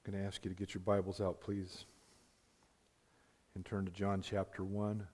I'm going to ask you to get your Bibles out, please, and turn to John chapter 1. I'm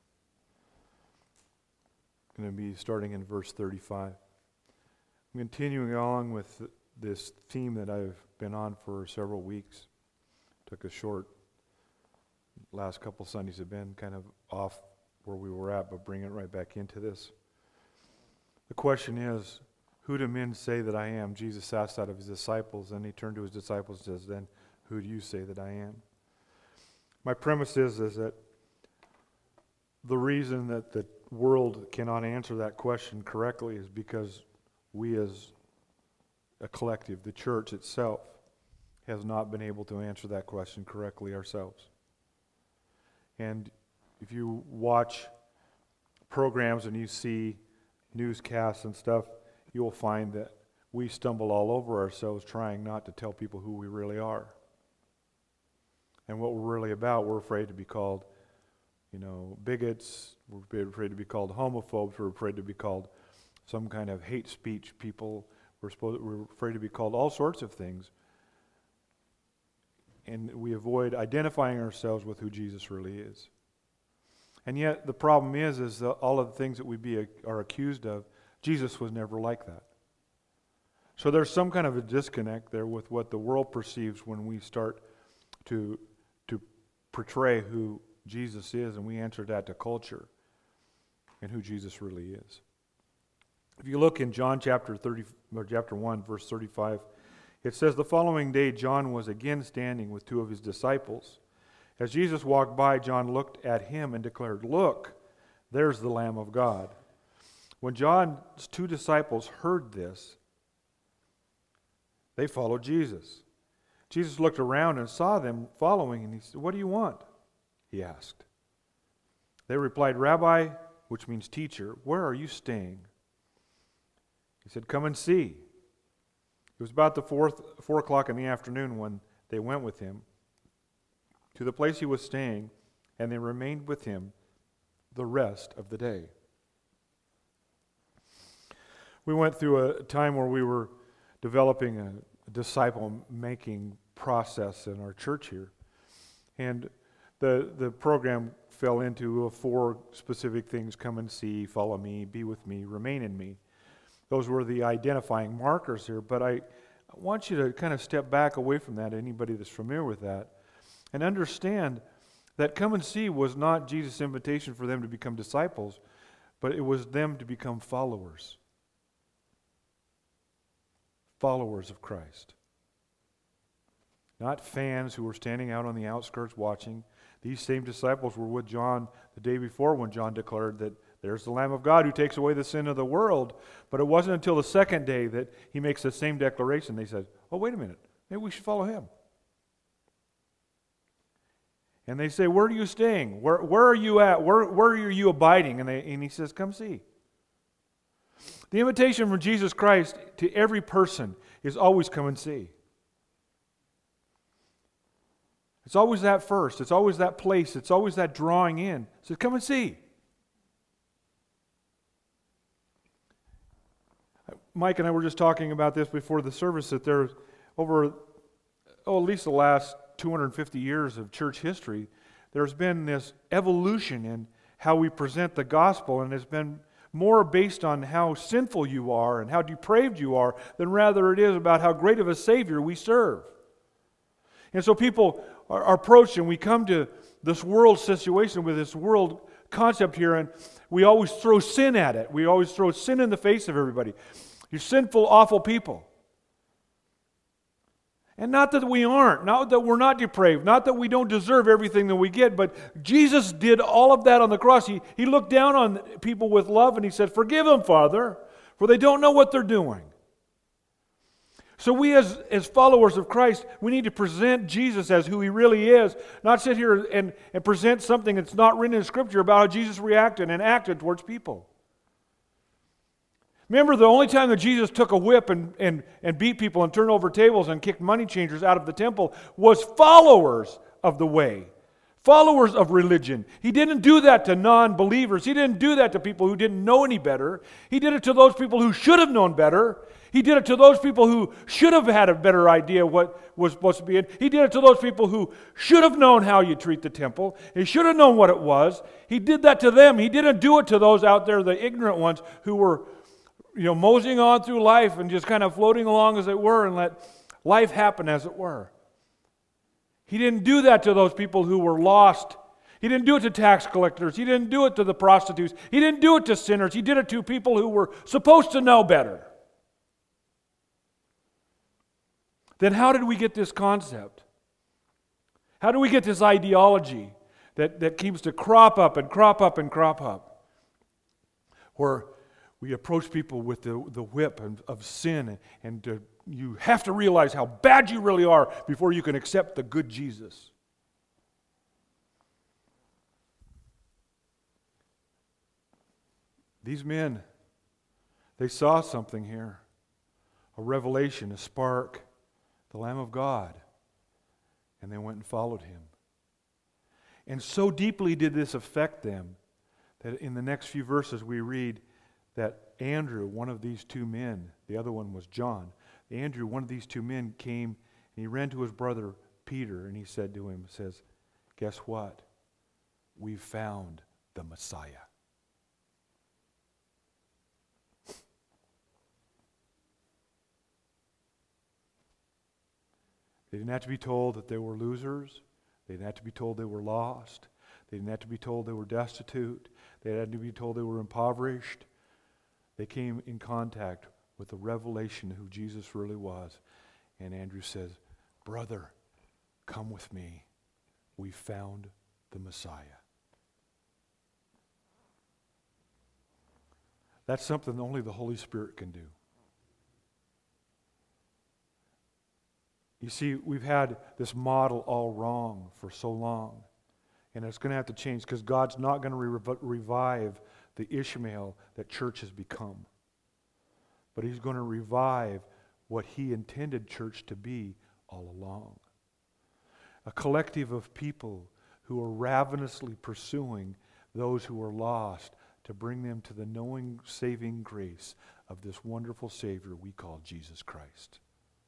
going to be starting in verse 35. I'm continuing along with this theme that I've been on for several weeks. Took a short, last couple Sundays have been kind of off where we were at, but bring it right back into this. The question is, who do men say that I am? Jesus asked that of his disciples, and he turned to his disciples and says, then who do you say that I am? My premise is that the reason that the world cannot answer that question correctly is because we as a collective, the church itself, has not been able to answer that question correctly ourselves. And if you watch programs and you see newscasts and stuff, you will find that we stumble all over ourselves trying not to tell people who we really are. And what we're really about, we're afraid to be called, bigots, we're afraid to be called homophobes, we're afraid to be called some kind of hate speech people, we're afraid to be called all sorts of things. And we avoid identifying ourselves with who Jesus really is. And yet the problem is that all of the things that we are accused of, Jesus was never like that. So there's some kind of a disconnect there with what the world perceives when we start to portray who Jesus is, and we answer that to culture and who Jesus really is. If you look in John chapter 1, verse 35, it says, the following day John was again standing with two of his disciples. As Jesus walked by, John looked at him and declared, look, there's the Lamb of God. When John's two disciples heard this, they followed Jesus. Jesus looked around and saw them following, and he said, what do you want? He asked. They replied, Rabbi, which means teacher, where are you staying? He said, come and see. It was about the 4 o'clock in the afternoon when they went with him to the place he was staying, and they remained with him the rest of the day. We went through a time where we were developing a disciple-making process in our church here. And the program fell into 4 specific things: come and see, follow me, be with me, remain in me. Those were the identifying markers here. But I want you to kind of step back away from that, anybody that's familiar with that, and understand that come and see was not Jesus' invitation for them to become disciples, but it was them to become followers. Followers of Christ. Not fans who were standing out on the outskirts watching. These same disciples were with John the day before when John declared that there's the Lamb of God who takes away the sin of the world. But it wasn't until the second day that he makes the same declaration. They said, oh, wait a minute, maybe we should follow him. And they say, where are you staying? Where are you at? Where are you abiding? And he says, come see. The invitation from Jesus Christ to every person is always come and see. It's always that first. It's always that place. It's always that drawing in. It says, come and see. Mike and I were just talking about this before the service, that there's over, at least the last 250 years of church history, there's been this evolution in how we present the gospel, and it's been more based on how sinful you are and how depraved you are than rather it is about how great of a Savior we serve. And so people are approached, and we come to this world situation with this world concept here, and we always throw sin at it. We always throw sin in the face of everybody. You're sinful, awful people. And not that we aren't, not that we're not depraved, not that we don't deserve everything that we get, but Jesus did all of that on the cross. He looked down on people with love and he said, forgive them, Father, for they don't know what they're doing. So we as followers of Christ, we need to present Jesus as who he really is, not sit here and present something that's not written in Scripture about how Jesus reacted and acted towards people. Remember, the only time that Jesus took a whip and beat people and turned over tables and kicked money changers out of the temple was followers of the way, followers of religion. He didn't do that to non-believers. He didn't do that to people who didn't know any better. He did it to those people who should have known better. He did it to those people who should have had a better idea what was supposed to be in. He did it to those people who should have known how you treat the temple. He should have known what it was. He did that to them. He didn't do it to those out there, the ignorant ones, who were moseying on through life and just kind of floating along as it were and let life happen as it were. He didn't do that to those people who were lost. He didn't do it to tax collectors. He didn't do it to the prostitutes. He didn't do it to sinners. He did it to people who were supposed to know better. Then how did we get this concept? How do we get this ideology that keeps to crop up and crop up and crop up? Where we approach people with the whip of sin and you have to realize how bad you really are before you can accept the good Jesus. These men, they saw something here, a revelation, a spark, the Lamb of God, and they went and followed him. And so deeply did this affect them that in the next few verses we read that Andrew, one of these two men, the other one was John, Andrew, one of these two men came and he ran to his brother Peter and he said to him, guess what? We've found the Messiah. They didn't have to be told that they were losers. They didn't have to be told they were lost. They didn't have to be told they were destitute. They had to be told they were impoverished. They came in contact with the revelation of who Jesus really was. And Andrew says, brother, come with me. We found the Messiah. That's something only the Holy Spirit can do. You see, we've had this model all wrong for so long. And it's going to have to change because God's not going to revive the Ishmael that church has become. But He's going to revive what He intended church to be all along. A collective of people who are ravenously pursuing those who are lost to bring them to the knowing, saving grace of this wonderful Savior we call Jesus Christ.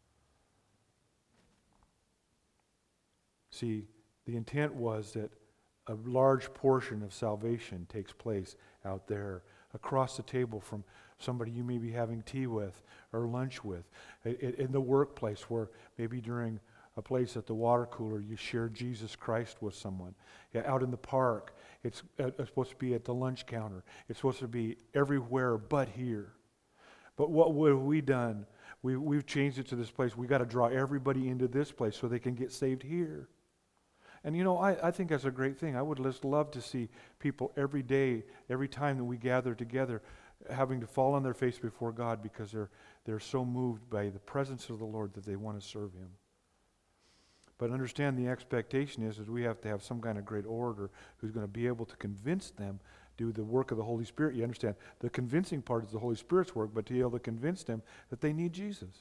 See, the intent was that a large portion of salvation takes place out there, across the table from somebody you may be having tea with or lunch with, in the workplace where maybe during a place at the water cooler you share Jesus Christ with someone. Out in the park, it's supposed to be at the lunch counter. It's supposed to be everywhere but here. But what have we done? We've changed it to this place. We've got to draw everybody into this place so they can get saved here. And I think that's a great thing. I would just love to see people every day, every time that we gather together, having to fall on their face before God because they're so moved by the presence of the Lord that they want to serve Him. But understand the expectation is we have to have some kind of great orator who's going to be able to convince them, do the work of the Holy Spirit. You understand, the convincing part is the Holy Spirit's work, but to be able to convince them that they need Jesus.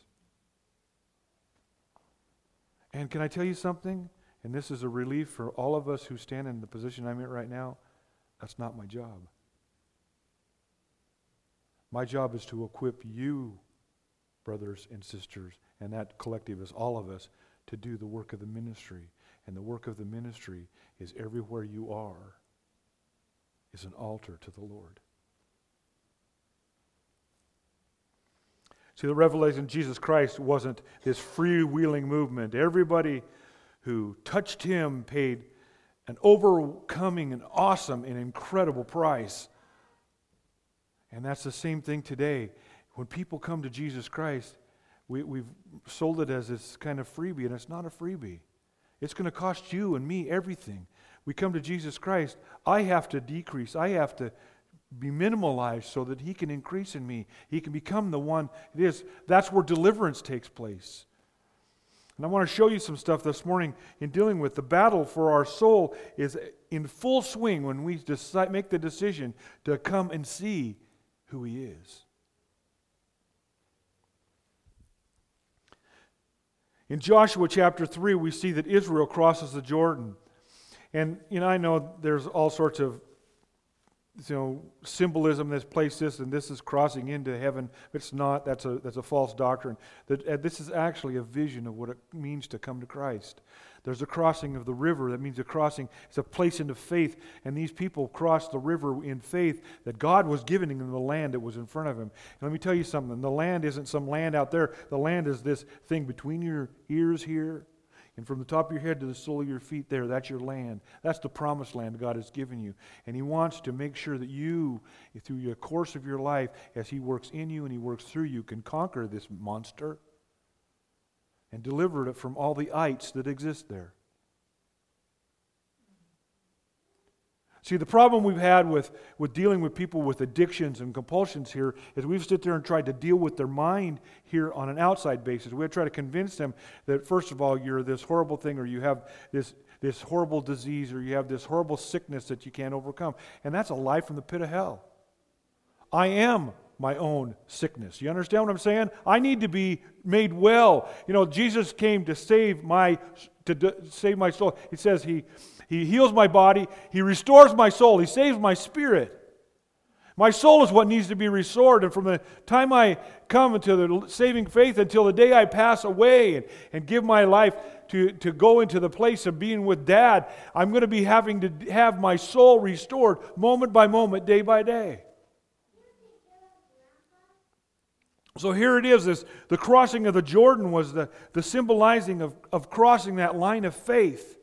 And can I tell you something? And this is a relief for all of us who stand in the position I'm in right now. That's not my job. My job is to equip you, brothers and sisters, and that collective is all of us, to do the work of the ministry. And the work of the ministry is everywhere you are, is an altar to the Lord. See, the revelation of Jesus Christ wasn't this freewheeling movement. Everybody who touched Him paid an overcoming and awesome and incredible price. And that's the same thing today. When people come to Jesus Christ, we've sold it as this kind of freebie, and it's not a freebie. It's going to cost you and me everything. We come to Jesus Christ, I have to decrease. I have to be minimalized so that He can increase in me. He can become the one it is. That's where deliverance takes place. And I want to show you some stuff this morning in dealing with the battle for our soul is in full swing when we make the decision to come and see who He is. In Joshua chapter 3, we see that Israel crosses the Jordan. And I know there's all sorts of symbolism that's placed this, and this is crossing into heaven. It's not. That's a false doctrine. This is actually a vision of what it means to come to Christ. There's a crossing of the river. That means a crossing. It's a place into faith. And these people crossed the river in faith that God was giving them the land that was in front of him. And let me tell you something. The land isn't some land out there. The land is this thing between your ears here and from the top of your head to the sole of your feet there. That's your land. That's the promised land God has given you. And he wants to make sure that you, through the course of your life, as he works in you and he works through you, can conquer this monster and deliver it from all the ites that exist there. See, the problem we've had with dealing with people with addictions and compulsions here is we've stood there and tried to deal with their mind here on an outside basis. We try to convince them that, first of all, you're this horrible thing, or you have this horrible disease, or you have this horrible sickness that you can't overcome. And that's a lie from the pit of hell. I am my own sickness. You understand what I'm saying? I need to be made well. Jesus came to save my soul. He says he heals my body, he restores my soul, he saves my spirit. My soul is what needs to be restored, and from the time I come into the saving faith until the day I pass away and give my life to go into the place of being with Dad, I'm going to be having to have my soul restored moment by moment, day by day. So here it is, the crossing of the Jordan was the symbolizing of crossing that line of faith.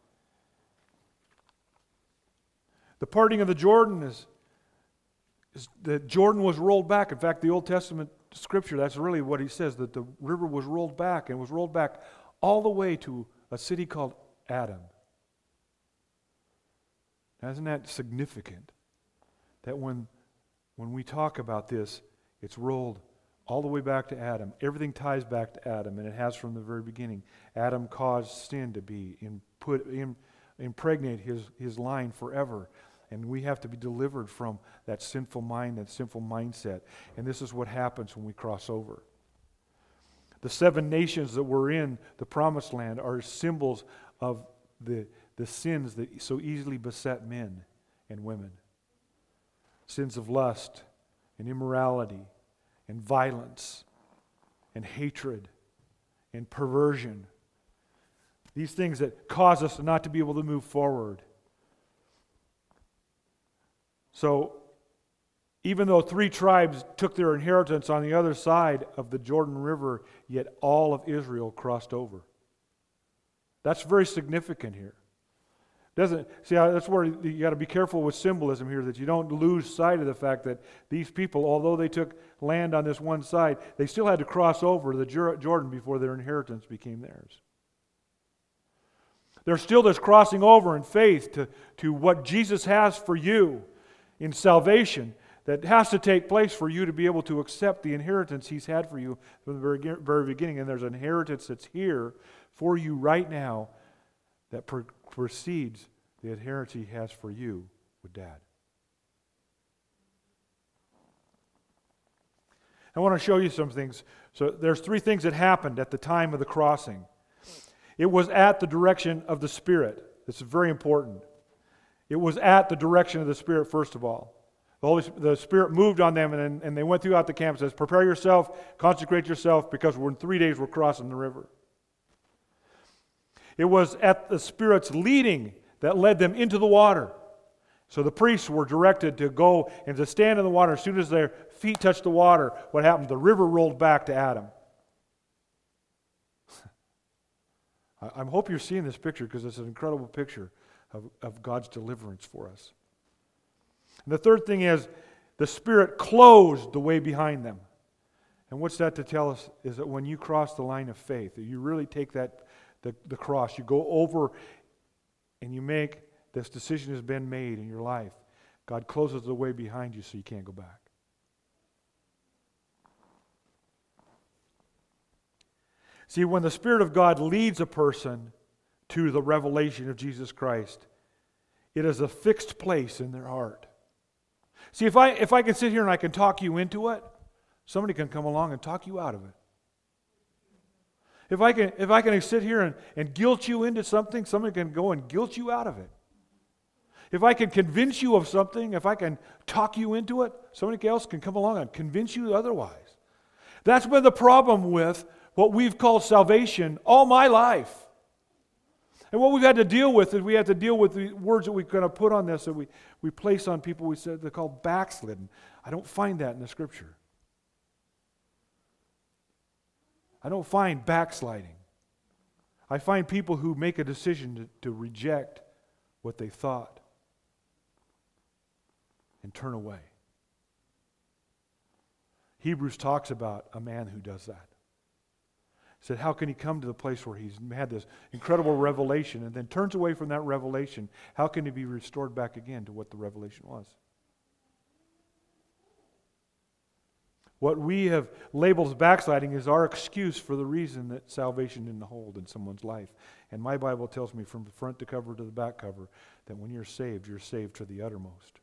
The parting of the Jordan is that Jordan was rolled back. In fact, the Old Testament scripture, that's really what he says, that the river was rolled back, and was rolled back all the way to a city called Adam. Now, isn't that significant? That when we talk about this, it's rolled all the way back to Adam. Everything ties back to Adam, and it has from the very beginning. Adam caused sin to be impregnate his line forever. And we have to be delivered from that sinful mind, that sinful mindset. And this is what happens when we cross over. The 7 nations that were in the promised land are symbols of the sins that so easily beset men and women. Sins of lust and immorality and violence and hatred and perversion. These things that cause us not to be able to move forward. So, even though 3 tribes took their inheritance on the other side of the Jordan River, yet all of Israel crossed over. That's very significant here. That's where you got to be careful with symbolism here, that you don't lose sight of the fact that these people, although they took land on this one side, they still had to cross over the Jordan before their inheritance became theirs. There's still this crossing over in faith to what Jesus has for you in salvation that has to take place for you to be able to accept the inheritance He's had for you from the very beginning. And there's an inheritance that's here for you right now that precedes the inheritance He has for you with Dad. I want to show you some things. So there's 3 things that happened at the time of the crossing. It was at the direction of the Spirit. This is very important. It was at the direction of the Spirit, first of all. The Spirit moved on them, and they went throughout the camp and says, prepare yourself, consecrate yourself, because in 3 days we're crossing the river. It was at the Spirit's leading that led them into the water. So the priests were directed to go and to stand in the water. As soon as their feet touched the water, what happened? The river rolled back to Adam. I hope you're seeing this picture, because it's an incredible picture of God's deliverance for us. And the third thing is, the Spirit closed the way behind them. And what's that to tell us? Is that when you cross the line of faith, that you really take the cross, you go over and you make this decision has been made in your life. God closes the way behind you so you can't go back. See, when the Spirit of God leads a person to the revelation of Jesus Christ, it is a fixed place in their heart. See, if I can sit here and I can talk you into it, somebody can come along and talk you out of it. If I can sit here and guilt you into something, somebody can go and guilt you out of it. If I can convince you of something, if I can talk you into it, somebody else can come along and convince you otherwise. That's been the problem with what we've called salvation all my life. And what we've had to deal with is we have to deal with the words that we kind of put on this, that we place on people. We said they're called backslidden. I don't find that in the Scripture. I don't find backsliding. I find people who make a decision to reject what they thought and turn away. Hebrews talks about a man who does that. He said, how can he come to the place where he's had this incredible revelation and then turns away from that revelation? How can he be restored back again to what the revelation was? What we have labeled as backsliding is our excuse for the reason that salvation didn't hold in someone's life. And my Bible tells me from the front to cover to the back cover that when you're saved to the uttermost.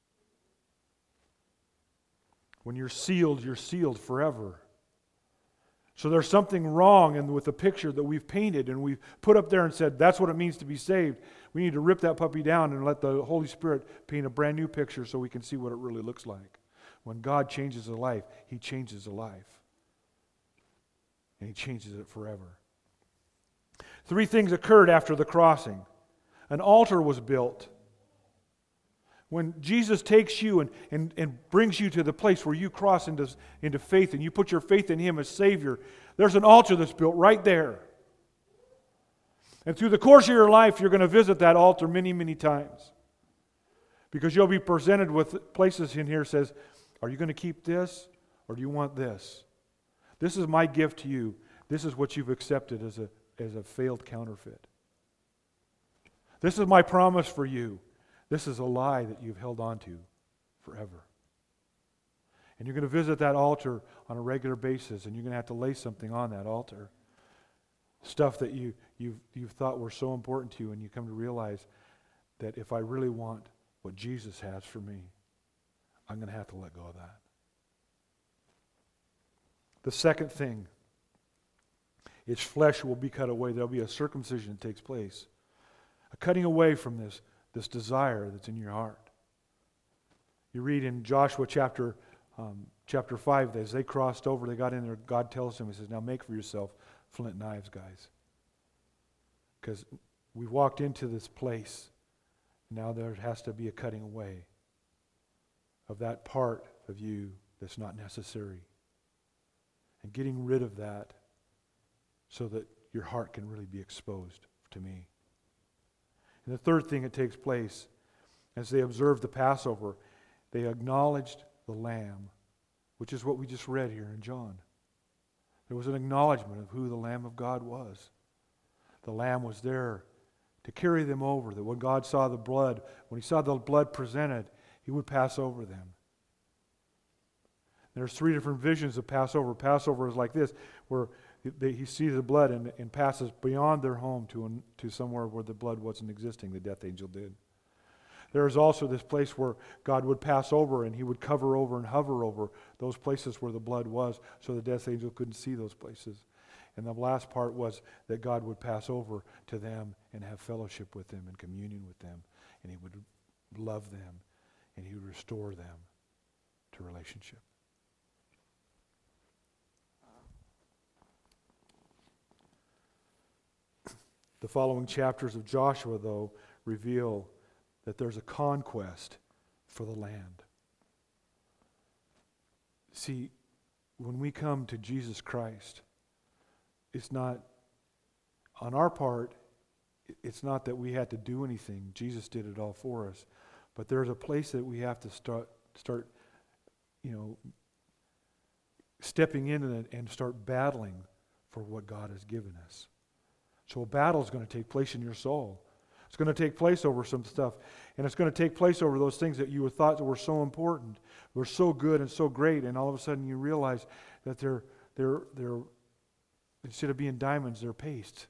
When you're sealed forever. So there's something wrong with the picture that we've painted and we've put up there and said that's what it means to be saved. We need to rip that puppy down and let the Holy Spirit paint a brand new picture so we can see what it really looks like. When God changes a life, He changes a life. And He changes it forever. 3 things occurred after the crossing. An altar was built. When Jesus takes you and brings you to the place where you cross into faith and you put your faith in Him as Savior, there's an altar that's built right there. And through the course of your life, you're going to visit that altar many, many times. Because you'll be presented with places in here that says, are you going to keep this or do you want this? This is my gift to you. This is what you've accepted as a failed counterfeit. This is my promise for you. This is a lie that you've held on to forever. And you're going to visit that altar on a regular basis, and you're going to have to lay something on that altar. Stuff that you've thought were so important to you, and you come to realize that if I really want what Jesus has for me, I'm going to have to let go of that. The second thing, its flesh will be cut away. There'll be a circumcision that takes place. A cutting away from this desire that's in your heart. You read in Joshua chapter 5 that as they crossed over, they got in there, God tells them, He says, now make for yourself flint knives, guys. Because we walked into this place. Now there has to be a cutting away of that part of you that's not necessary. And getting rid of that so that your heart can really be exposed to me. And the third thing that takes place, as they observed the Passover, they acknowledged the Lamb, which is what we just read here in John. There was an acknowledgement of who the Lamb of God was. The Lamb was there to carry them over, that when God saw the blood, when He saw the blood presented, He would pass over them. There's 3 different visions of Passover. Passover is like this, where He sees the blood and passes beyond their home to somewhere where the blood wasn't existing. The death angel did. There is also this place where God would pass over and He would cover over and hover over those places where the blood was so the death angel couldn't see those places. And the last part was that God would pass over to them and have fellowship with them and communion with them. And He would love them and He would restore them to relationship. The following chapters of Joshua, though, reveal that there's a conquest for the land. See, when we come to Jesus Christ, it's not, on our part, it's not that we had to do anything. Jesus did it all for us. But there's a place that we have to start stepping in and start battling for what God has given us. So a battle is going to take place in your soul. It's going to take place over some stuff. And it's going to take place over those things that you thought were so important, were so good and so great, and all of a sudden you realize that they're instead of being diamonds, they're paste.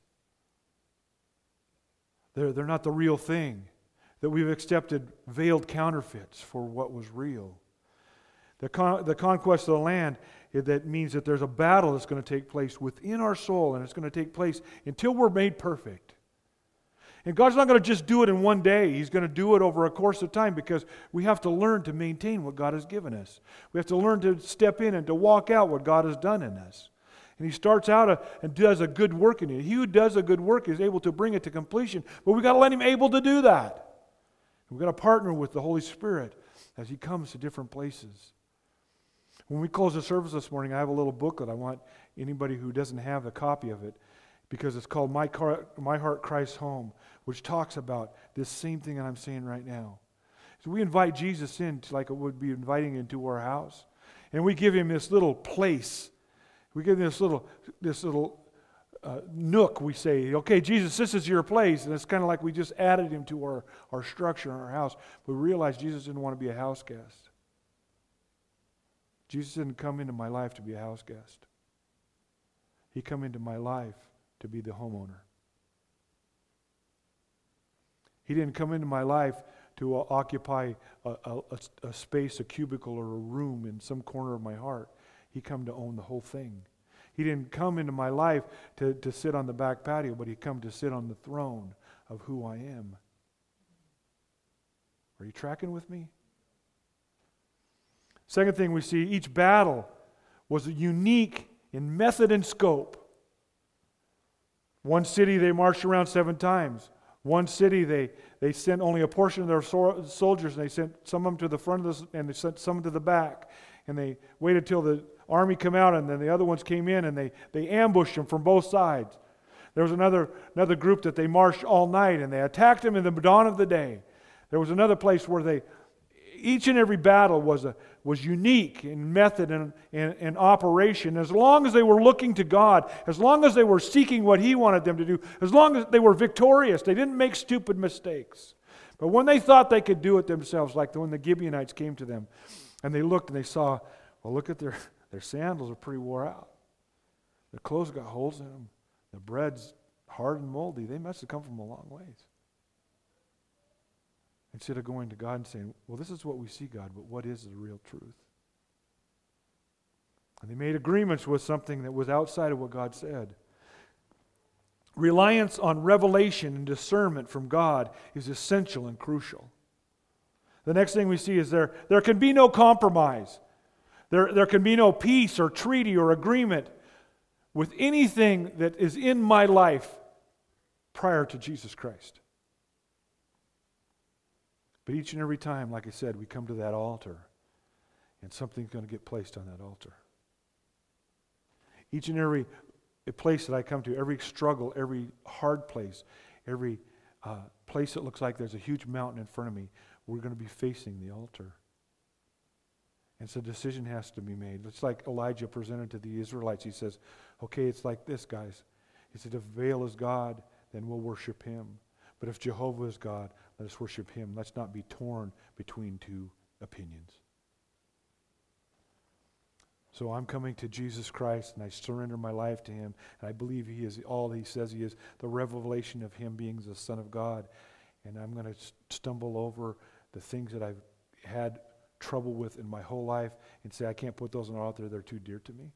They're not the real thing. That we've accepted veiled counterfeits for what was real. The conquest of the land, that means that there's a battle that's going to take place within our soul, and it's going to take place until we're made perfect. And God's not going to just do it in one day. He's going to do it over a course of time because we have to learn to maintain what God has given us. We have to learn to step in and to walk out what God has done in us. And He starts out and does a good work in it. He who does a good work is able to bring it to completion. But we've got to let Him able to do that. We've got to partner with the Holy Spirit as He comes to different places. When we close the service this morning, I have a little booklet. I want anybody who doesn't have a copy of it, because it's called My Heart Cries Home, which talks about this same thing that I'm saying right now. So we invite Jesus in like it would be inviting into our house. And we give Him this little place. We give Him this little nook. We say, okay, Jesus, this is your place. And it's kind of like we just added Him to our structure in our house. But we realized Jesus didn't want to be a house guest. Jesus didn't come into my life to be a house guest. He came into my life to be the homeowner. He didn't come into my life to occupy a space, a cubicle, or a room in some corner of my heart. He came to own the whole thing. He didn't come into my life to sit on the back patio, but He come to sit on the throne of who I am. Are you tracking with me? Second thing we see, each battle was unique in method and scope. One city they marched around 7 times. One city they sent only a portion of their soldiers, and they sent some of them to the front of and they sent some to the back. And they waited till the army came out, and then the other ones came in, and they ambushed them from both sides. There was another group that they marched all night, and they attacked them in the dawn of the day. There was another place where each and every battle was unique in method and operation. As long as they were looking to God, as long as they were seeking what He wanted them to do, as long as they were victorious, they didn't make stupid mistakes. But when they thought they could do it themselves, like when the Gibeonites came to them, and they looked and they saw, well, look at their sandals are pretty wore out. Their clothes got holes in them. The bread's hard and moldy. They must have come from a long ways. Instead of going to God and saying, well, this is what we see, God, but what is the real truth? And they made agreements with something that was outside of what God said. Reliance on revelation and discernment from God is essential and crucial. The next thing we see is there can be no compromise. There can be no peace or treaty or agreement with anything that is in my life prior to Jesus Christ. But each and every time, like I said, we come to that altar, and something's going to get placed on that altar. Each and every place that I come to, every struggle, every hard place, every place that looks like there's a huge mountain in front of me, we're going to be facing the altar. And so a decision has to be made. It's like Elijah presented to the Israelites. He says, okay, it's like this, guys. He said, if Baal is God, then we'll worship him. But if Jehovah is God, let us worship Him. Let's not be torn between two opinions. So I'm coming to Jesus Christ, and I surrender my life to Him, and I believe He is all He says He is, the revelation of Him being the Son of God. And I'm going to stumble over the things that I've had trouble with in my whole life and say, I can't put those on the altar, they're too dear to me.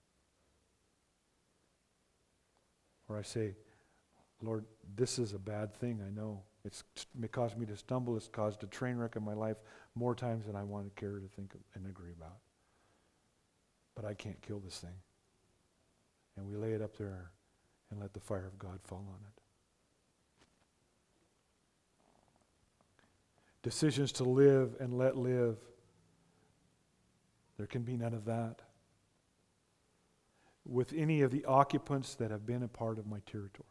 Or I say, Lord, this is a bad thing, I know. It caused me to stumble. It's caused a train wreck in my life more times than I want to care to think and agree about. But I can't kill this thing. And we lay it up there and let the fire of God fall on it. Decisions to live and let live. There can be none of that with any of the occupants that have been a part of my territory.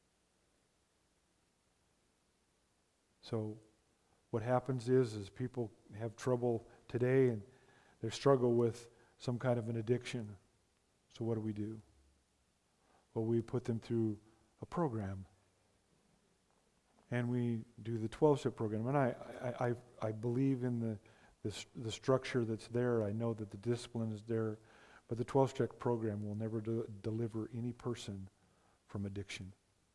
So what happens is people have trouble today and they struggle with some kind of an addiction. So what do? Well, we put them through a program. And we do the 12-step program. And I believe in the structure that's there. I know that the discipline is there. But the 12-step program will never deliver any person from addiction.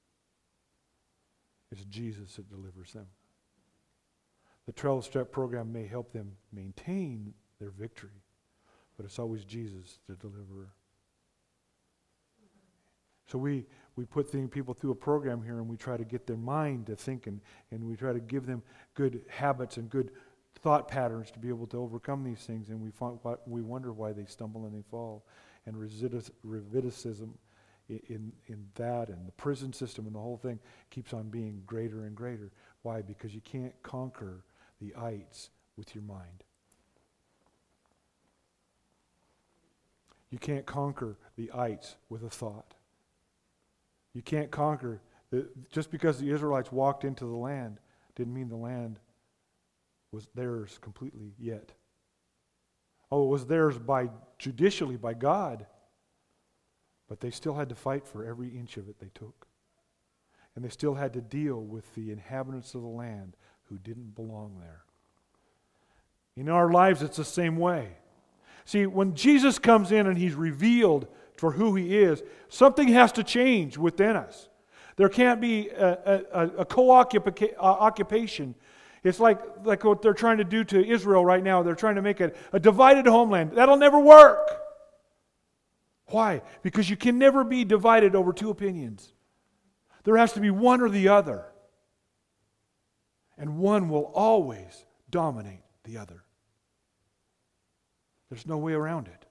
It's Jesus that delivers them. The 12-step program may help them maintain their victory, but it's always Jesus, the deliverer. So we put people through a program here, and we try to get their mind to think, and we try to give them good habits and good thought patterns to be able to overcome these things, and we wonder why they stumble and they fall. And recidivism in that, and the prison system and the whole thing keeps on being greater and greater. Why? Because you can't conquer the ites with your mind. You can't conquer the ites with a thought. You can't conquer, just because the Israelites walked into the land didn't mean the land was theirs completely yet. Oh, it was theirs judicially by God, but they still had to fight for every inch of it they took. And they still had to deal with the inhabitants of the land who didn't belong there. In our lives, it's the same way. See, when Jesus comes in and He's revealed for who He is, something has to change within us. There can't be a co-occupation. It's like what they're trying to do to Israel right now. They're trying to make a divided homeland. That'll never work. Why? Because you can never be divided over two opinions. There has to be one or the other. And one will always dominate the other. There's no way around it.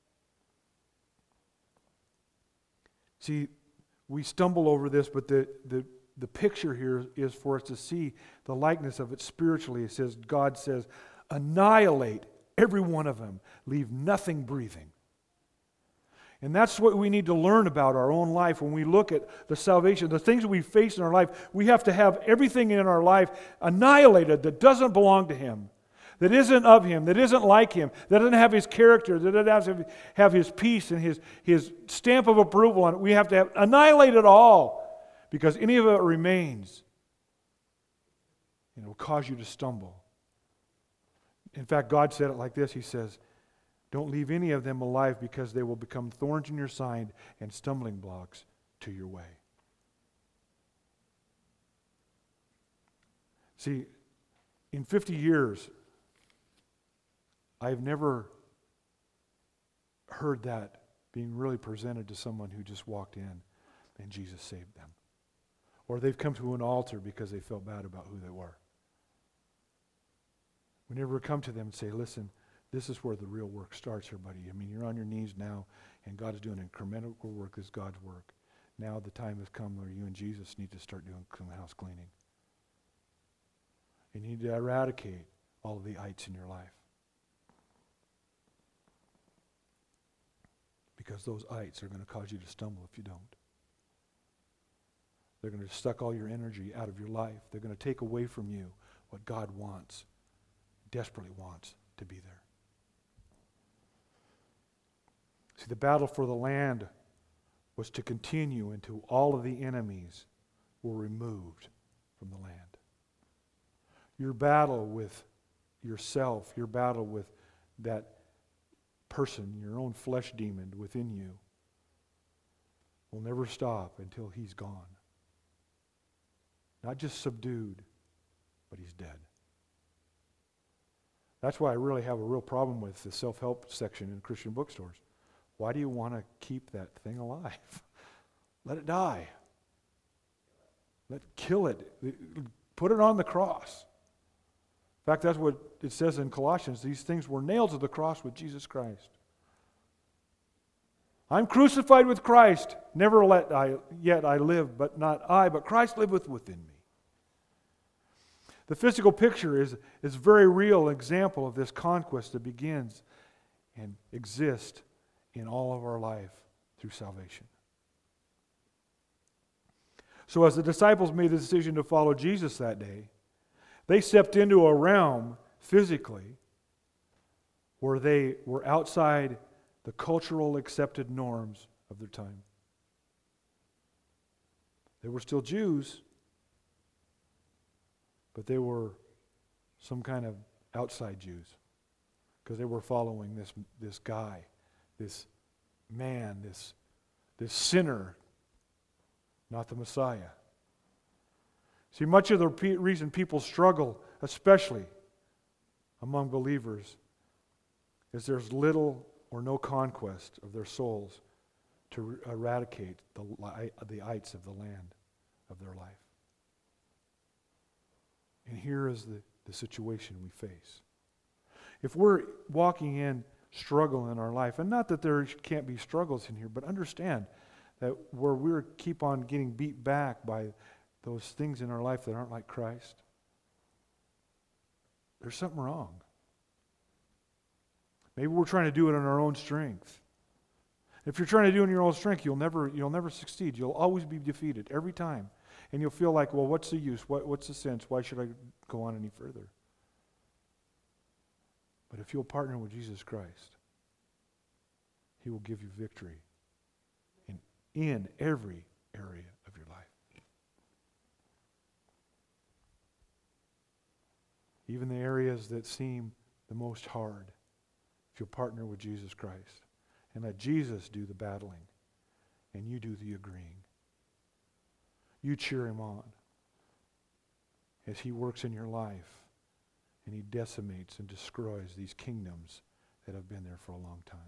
See, we stumble over this, but the picture here is for us to see the likeness of it spiritually. It says, God says, annihilate every one of them. Leave nothing breathing. And that's what we need to learn about our own life when we look at the salvation. The things we face in our life, we have to have everything in our life annihilated that doesn't belong to Him, that isn't of Him, that isn't like Him, that doesn't have His character, that doesn't have His peace and His stamp of approval on it. We have to annihilate it all, because any of it remains, and it will cause you to stumble. In fact, God said it like this. He says, don't leave any of them alive, because they will become thorns in your side and stumbling blocks to your way. See, in 50 years, I've never heard that being really presented to someone who just walked in and Jesus saved them. Or they've come to an altar because they felt bad about who they were. We never come to them and say, listen, this is where the real work starts here, buddy. I mean, you're on your knees now, and God is doing incremental work. This is God's work. Now the time has come where you and Jesus need to start doing some house cleaning. You need to eradicate all of the ites in your life. Because those ites are going to cause you to stumble if you don't. They're going to suck all your energy out of your life. They're going to take away from you what God wants, desperately wants to be there. See, the battle for the land was to continue until all of the enemies were removed from the land. Your battle with yourself, your battle with that person, your own flesh demon within you, will never stop until he's gone. Not just subdued, but he's dead. That's why I really have a real problem with the self-help section in Christian bookstores. Why do you want to keep that thing alive? Let it die. Kill it. Put it on the cross. In fact, that's what it says in Colossians. These things were nailed to the cross with Jesus Christ. I'm crucified with Christ. Never yet I live, but not I, but Christ liveth within me. The physical picture is a very real example of this conquest that begins and exists in all of our life through salvation. So as the disciples made the decision to follow Jesus that day, they stepped into a realm physically where they were outside the cultural accepted norms of their time. They were still Jews, but they were some kind of outside Jews because they were following this guy, this man, this sinner, not the Messiah. See, much of the reason people struggle, especially among believers, is there's little or no conquest of their souls to eradicate the ites of the land of their life. And here is the situation we face. If we're walking in struggle in our life, and not that there can't be struggles in here, but understand that where we keep on getting beat back by those things in our life that aren't like Christ, there's something wrong. Maybe we're trying to do it in our own strength. If you're trying to do it in your own strength, you'll never succeed. You'll always be defeated every time. And you'll feel like, well, what's the use? What's the sense? Why should I go on any further? But if you'll partner with Jesus Christ, He will give you victory in every area of your life. Even the areas that seem the most hard, if you'll partner with Jesus Christ and let Jesus do the battling and you do the agreeing. You cheer Him on as He works in your life and He decimates and destroys these kingdoms that have been there for a long time.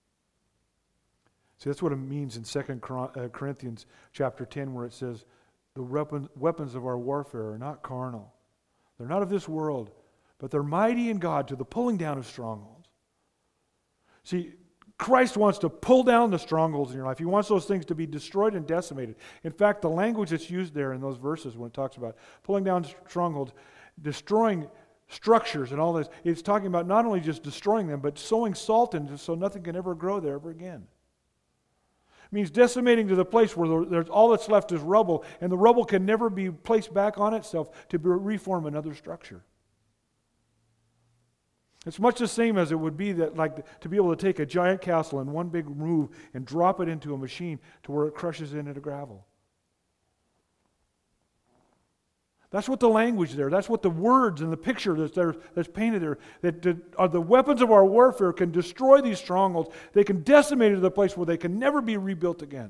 See, that's what it means in 2 Corinthians chapter 10, where it says, the weapons of our warfare are not carnal. They're not of this world, but they're mighty in God to the pulling down of strongholds. See, Christ wants to pull down the strongholds in your life. He wants those things to be destroyed and decimated. In fact, the language that's used there in those verses when it talks about pulling down strongholds, destroying structures and all this, it's talking about not only just destroying them, but sowing salt into it so nothing can ever grow there ever again. It means decimating to the place where there's all that's left is rubble, and the rubble can never be placed back on itself to reform another structure. It's much the same as it would be that, like, to be able to take a giant castle in one big move and drop it into a machine to where it crushes it into gravel. That's what the language there, that's what the words and the picture that's painted there, that are the weapons of our warfare can destroy these strongholds. They can decimate it to the place where they can never be rebuilt again.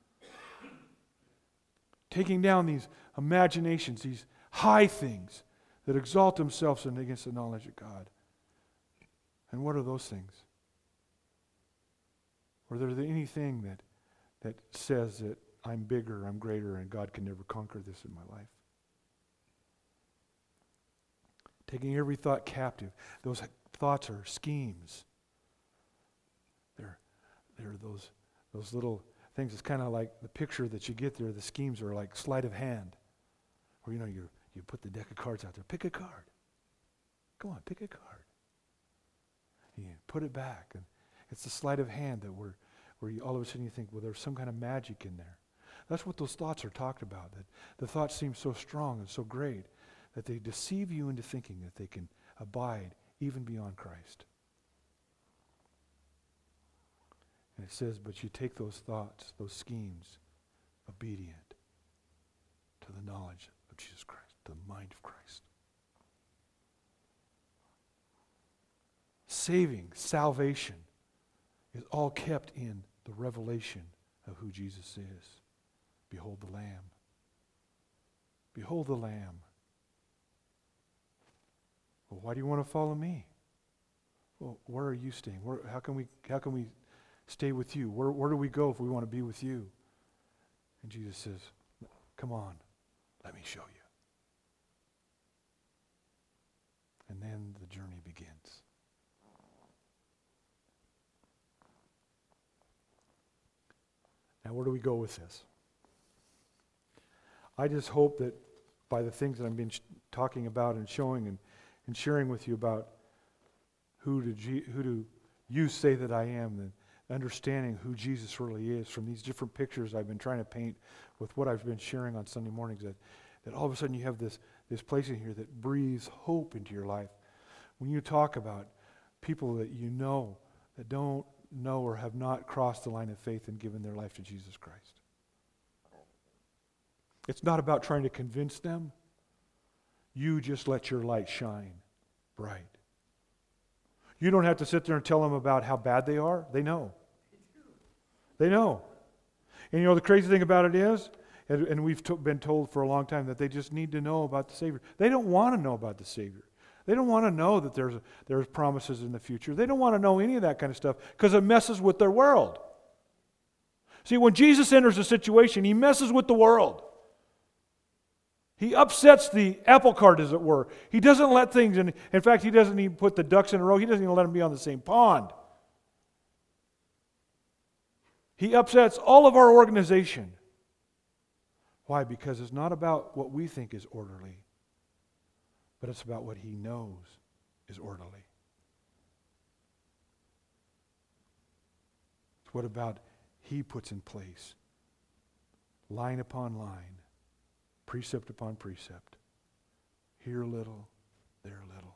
Taking down these imaginations, these high things that exalt themselves against the knowledge of God. And what are those things? Or is there anything that says that I'm bigger, I'm greater, and God can never conquer this in my life? Taking every thought captive. Those thoughts are schemes. They're those little things. It's kind of like the picture that you get there. The schemes are like sleight of hand. Or you put the deck of cards out there. Pick a card. Come on, pick a card. And you put it back. And it's the sleight of hand that where you all of a sudden you think, well, there's some kind of magic in there. That's what those thoughts are talked about. That the thoughts seem so strong and so great that they deceive you into thinking that they can abide even beyond Christ. And it says, but you take those thoughts, those schemes, obedient to the knowledge of Jesus Christ, the mind of Christ. Salvation is all kept in the revelation of who Jesus is. Behold the Lamb. Behold the Lamb. Well, why do you want to follow me? Well, where are you staying? How can we stay with you? Where do we go if we want to be with you? And Jesus says, come on, let me show you. And then the journey begins. Now, where do we go with this? I just hope that by the things that I've been talking about and showing and sharing with you about who do you say that I am, and understanding who Jesus really is from these different pictures I've been trying to paint with what I've been sharing on Sunday mornings, that all of a sudden you have this place in here that breathes hope into your life. When you talk about people that you know that don't know or have not crossed the line of faith and given their life to Jesus Christ. It's not about trying to convince them. You just let your light shine bright. You don't have to sit there and tell them about how bad they are. They know. They know. And the crazy thing about it is, and we've been told for a long time, that they just need to know about the Savior. They don't want to know about the Savior. They don't want to know that there's promises in the future. They don't want to know any of that kind of stuff because it messes with their world. See, when Jesus enters a situation, he messes with the world. He upsets the apple cart, as it were. He doesn't let things in fact, he doesn't even put the ducks in a row. He doesn't even let them be on the same pond. He upsets all of our organization. Why? Because it's not about what we think is orderly, but it's about what he knows is orderly. It's what about he puts in place, line upon line, precept upon precept, here a little, there a little.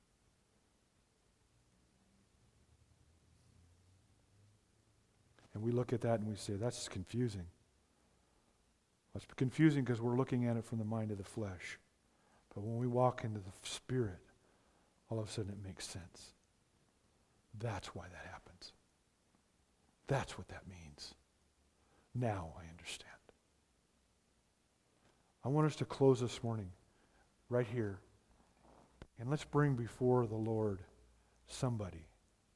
And we look at that and we say, that's confusing. It's confusing because we're looking at it from the mind of the flesh. But when we walk into the Spirit, all of a sudden it makes sense. That's why that happens. That's what that means. Now I understand. I want us to close this morning right here. And let's bring before the Lord somebody.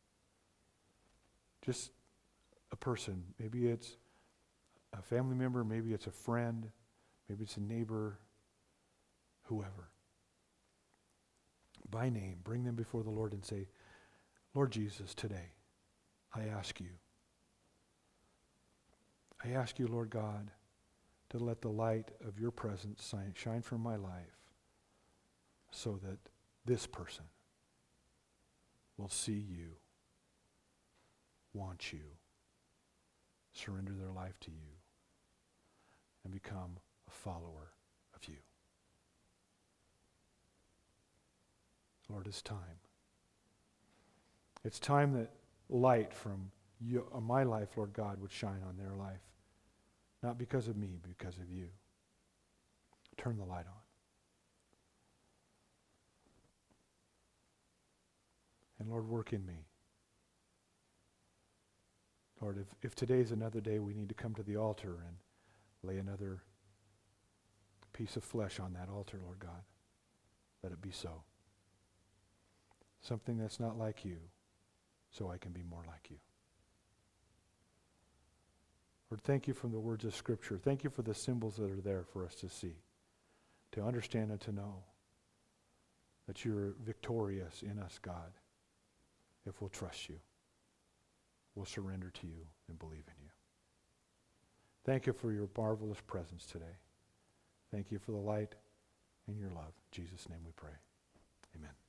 Just a person. Maybe it's a family member, maybe it's a friend, maybe it's a neighbor, whoever. By name, bring them before the Lord and say, Lord Jesus, today I ask you, Lord God, to let the light of your presence shine from my life so that this person will see you, want you, surrender their life to you, and become a follower of you. Lord, it's time. It's time that light from my life, Lord God, would shine on their life. Not because of me, but because of you. Turn the light on. And Lord, work in me. Lord, if today's another day we need to come to the altar and lay another piece of flesh on that altar, Lord God, let it be so. Something that's not like you, so I can be more like you. Lord, thank you for the words of Scripture. Thank you for the symbols that are there for us to see, to understand and to know that you're victorious in us, God, if we'll trust you, we'll surrender to you and believe in you. Thank you for your marvelous presence today. Thank you for the light and your love. In Jesus' name we pray. Amen.